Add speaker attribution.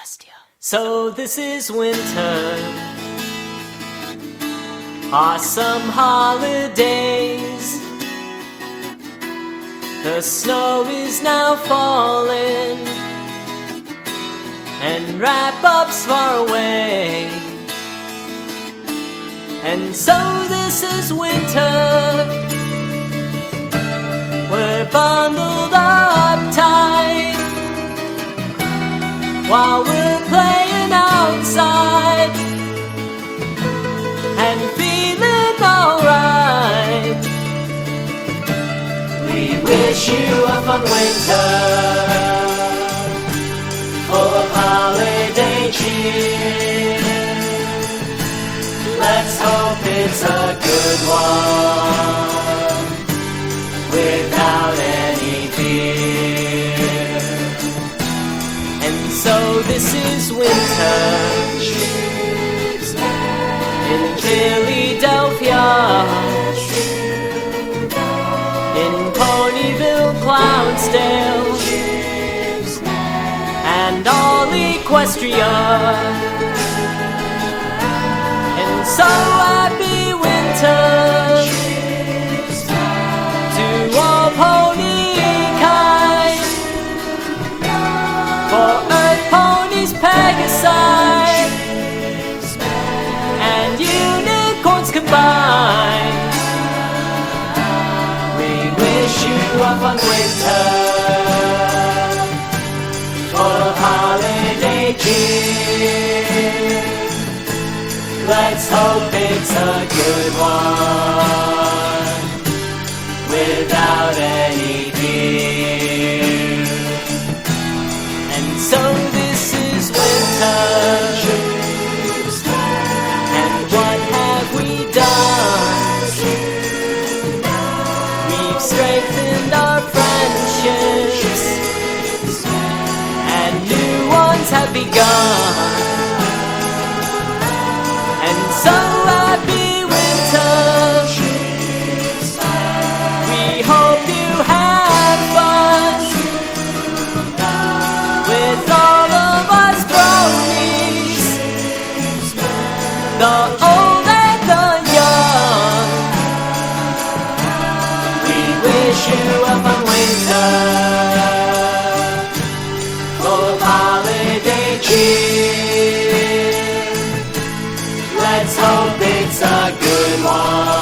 Speaker 1: So this is winter, awesome holidays. The snow is now falling, and wrap-ups far away. And so this is winter, we're bundled up tight, while we're playing outside and feeling alright. We wish you a fun winter, full of holiday cheer. Let's hope it's a good one, without any fear. And so this is winter in Philadelphia, in Ponyville, Clownsdale, and all Equestria. And so happy winter to all pony kind, for Earth ponies, Pegasi, and unicorns combined. We wish you a fun winter, full of holiday cheer. Let's hope it's a good one, without any fear. And so this is winter, and what have we done? We've strengthened our friendships, and new ones have begun. And so happy winter, we hope you have fun with all of us bronies, the old and the young. We wish you a fun winter, full of holiday cheer. Let's hope it's a good one.